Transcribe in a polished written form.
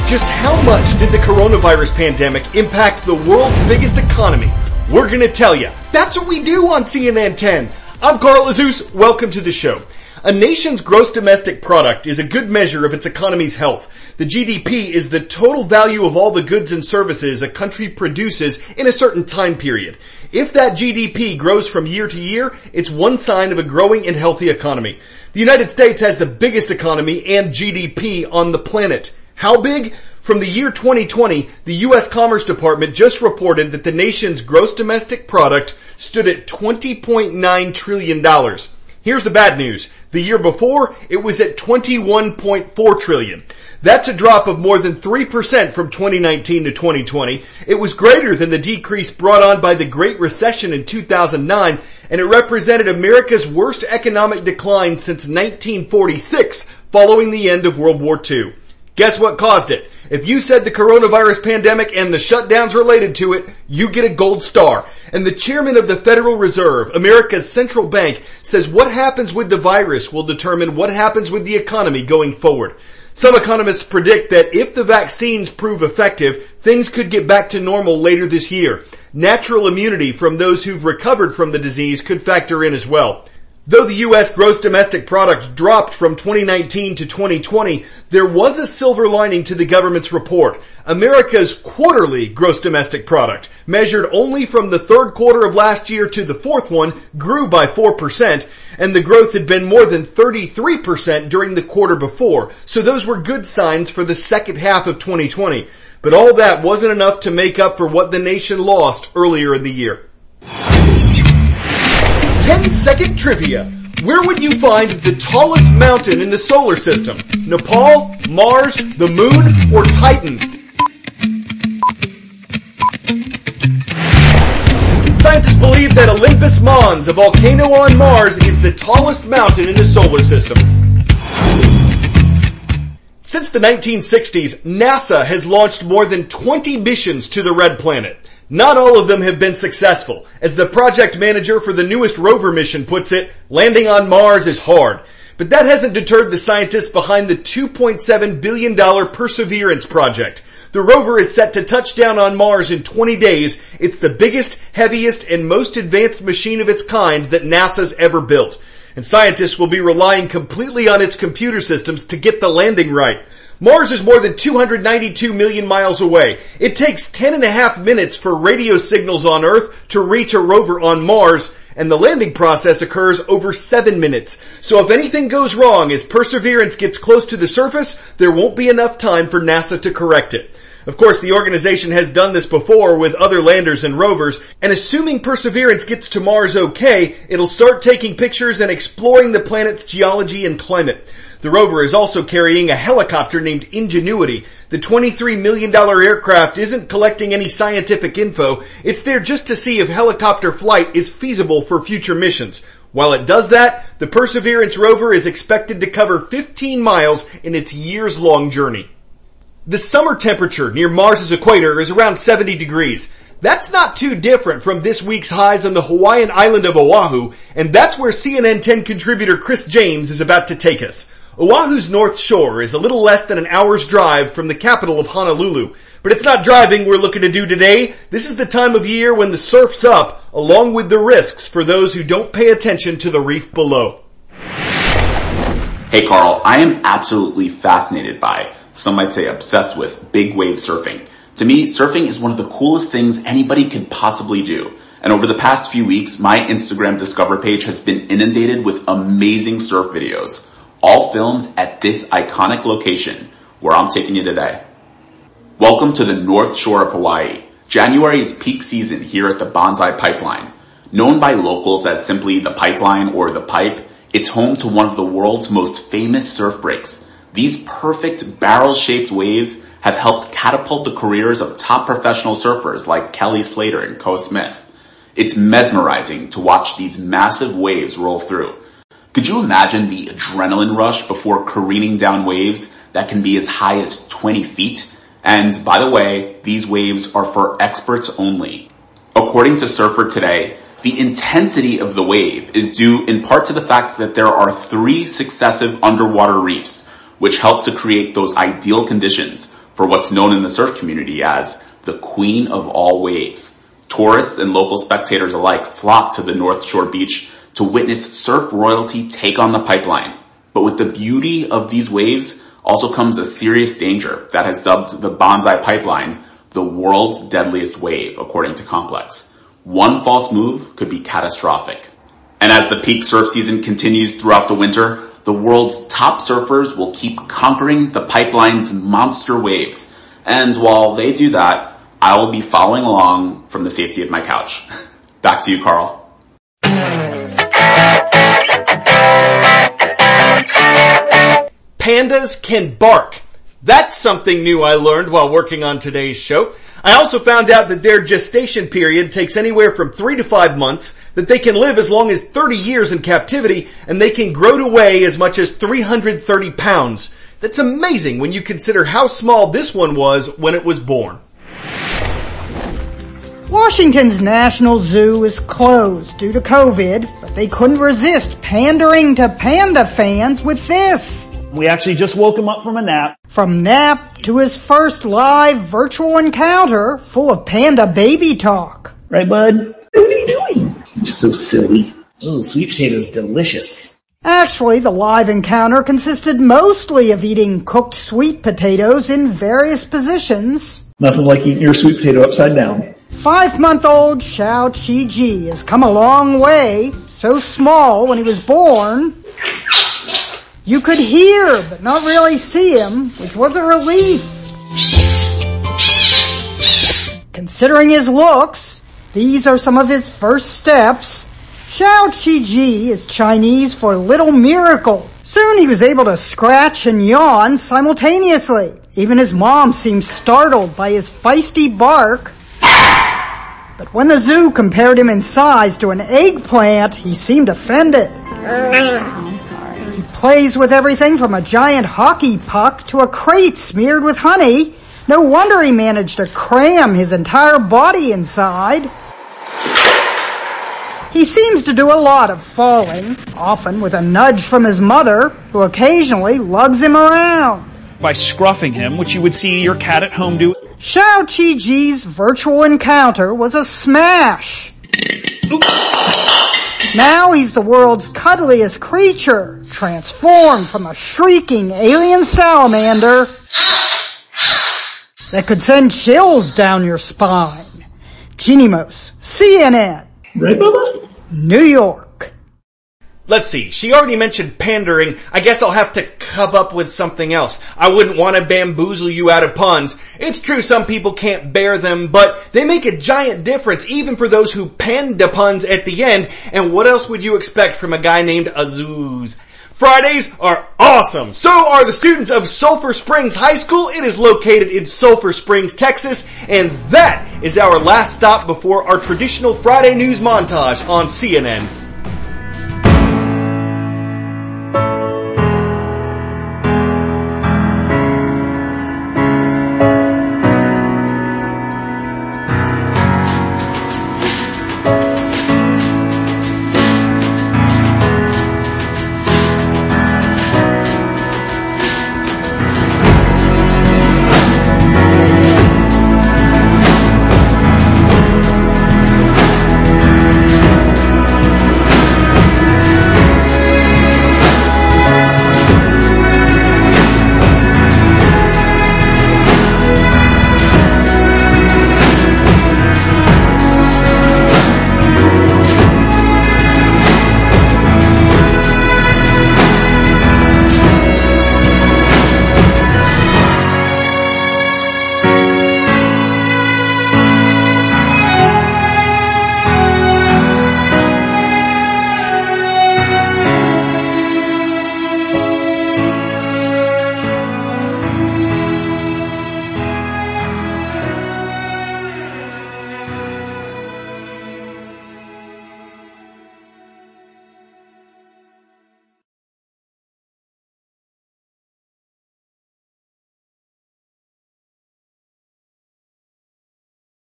Just how much did the coronavirus pandemic impact the world's biggest economy? We're going to tell you. That's what we do on CNN 10. I'm Carl Azus. Welcome to the show. A nation's gross domestic product is a good measure of its economy's health. The GDP is the total value of all the goods and services a country produces in a certain time period. If that GDP grows from year to year, it's one sign of a growing and healthy economy. The United States has the biggest economy and GDP on the planet. How big? From the year 2020, the U.S. Commerce Department just reported that the nation's gross domestic product stood at $20.9 trillion. Here's the bad news. The year before, it was at $21.4 trillion. That's a drop of more than 3% from 2019 to 2020. It was greater than the decrease brought on by the Great Recession in 2009, and it represented America's worst economic decline since 1946, following the end of World War II. Guess what caused it? If you said the coronavirus pandemic and the shutdowns related to it, you get a gold star. And the chairman of the Federal Reserve, America's central bank, says what happens with the virus will determine what happens with the economy going forward. Some economists predict that if the vaccines prove effective, things could get back to normal later this year. Natural immunity from those who've recovered from the disease could factor in as well. Though the U.S. gross domestic product dropped from 2019 to 2020, there was a silver lining to the government's report. America's quarterly gross domestic product, measured only from the third quarter of last year to the fourth one, grew by 4%, and the growth had been more than 33% during the quarter before, so those were good signs for the second half of 2020. But all that wasn't enough to make up for what the nation lost earlier in the year. 10-second trivia. Where would you find the tallest mountain in the solar system? Nepal, Mars, the Moon, or Titan? Scientists believe that Olympus Mons, a volcano on Mars, is the tallest mountain in the solar system. Since the 1960s, NASA has launched more than 20 missions to the Red Planet. Not all of them have been successful. As the project manager for the newest rover mission puts it, landing on Mars is hard. But that hasn't deterred the scientists behind the $2.7 billion Perseverance project. The rover is set to touch down on Mars in 20 days. It's the biggest, heaviest, and most advanced machine of its kind that NASA's ever built. And scientists will be relying completely on its computer systems to get the landing right. Mars is more than 292 million miles away. It takes 10.5 minutes for radio signals on Earth to reach a rover on Mars, and the landing process occurs over 7 minutes. So if anything goes wrong as Perseverance gets close to the surface, there won't be enough time for NASA to correct it. Of course, the organization has done this before with other landers and rovers, and assuming Perseverance gets to Mars okay, it'll start taking pictures and exploring the planet's geology and climate. The rover is also carrying a helicopter named Ingenuity. The $23 million aircraft isn't collecting any scientific info. It's there just to see if helicopter flight is feasible for future missions. While it does that, the Perseverance rover is expected to cover 15 miles in its years-long journey. The summer temperature near Mars's equator is around 70 degrees. That's not too different from this week's highs on the Hawaiian island of Oahu, and that's where CNN 10 contributor Chris James is about to take us. Oahu's North Shore is a little less than an hour's drive from the capital of Honolulu. But it's not driving we're looking to do today. This is the time of year when the surf's up, along with the risks for those who don't pay attention to the reef below. Hey Carl, I am absolutely fascinated by, some might say obsessed with, big wave surfing. To me, surfing is one of the coolest things anybody could possibly do. And over the past few weeks, my Instagram Discover page has been inundated with amazing surf videos, all filmed at this iconic location where I'm taking you today. Welcome to the North Shore of Hawaii. January is peak season here at the Banzai Pipeline. Known by locals as simply the Pipeline or the Pipe, it's home to one of the world's most famous surf breaks. These perfect barrel-shaped waves have helped catapult the careers of top professional surfers like Kelly Slater and Co. Smith. It's mesmerizing to watch these massive waves roll through. Could you imagine the adrenaline rush before careening down waves that can be as high as 20 feet? And by the way, these waves are for experts only. According to Surfer Today, the intensity of the wave is due in part to the fact that there are 3 successive underwater reefs, which help to create those ideal conditions for what's known in the surf community as the Queen of all waves. Tourists and local spectators alike flock to the North Shore beach to witness surf royalty take on the pipeline. But with the beauty of these waves also comes a serious danger that has dubbed the Banzai Pipeline the world's deadliest wave, according to Complex. One false move could be catastrophic. And as the peak surf season continues throughout the winter, the world's top surfers will keep conquering the pipeline's monster waves. And while they do that, I will be following along from the safety of my couch. Back to you, Carl. Pandas can bark. That's something new I learned while working on today's show. I also found out that their gestation period takes anywhere from 3 to 5 months, that they can live as long as 30 years in captivity, and they can grow to weigh as much as 330 pounds. That's amazing when you consider how small this one was when it was born. Washington's National Zoo is closed due to COVID, but they couldn't resist pandering to panda fans with this. We actually just woke him up from a nap. From nap to his first live virtual encounter full of panda baby talk. Right, bud? What are you doing? You're so silly. Oh, sweet potatoes delicious. Actually, the live encounter consisted mostly of eating cooked sweet potatoes in various positions. Nothing like eating your sweet potato upside down. 5-month-old Xiao Qi has come a long way, so small when he was born. You could hear, but not really see him, which was a relief. Considering his looks, these are some of his first steps. Xiao Qi is Chinese for little miracle. Soon he was able to scratch and yawn simultaneously. Even his mom seemed startled by his feisty bark. But when the zoo compared him in size to an eggplant, he seemed offended. He plays with everything from a giant hockey puck to a crate smeared with honey. No wonder he managed to cram his entire body inside. He seems to do a lot of falling, often with a nudge from his mother, who occasionally lugs him around. By scruffing him, which you would see your cat at home do. Xiao Qi's virtual encounter was a smash. Now he's the world's cuddliest creature, transformed from a shrieking alien salamander that could send chills down your spine. Genimos, CNN. Right, Bubba? New York. Let's see, she already mentioned pandering. I guess I'll have to come up with something else. I wouldn't want to bamboozle you out of puns. It's true some people can't bear them, but they make a giant difference even for those who panda puns at the end. And what else would you expect from a guy named Azuz? Fridays are awesome. So are the students of Sulphur Springs High School. It is located in Sulphur Springs, Texas. And that is our last stop before our traditional Friday news montage on CNN.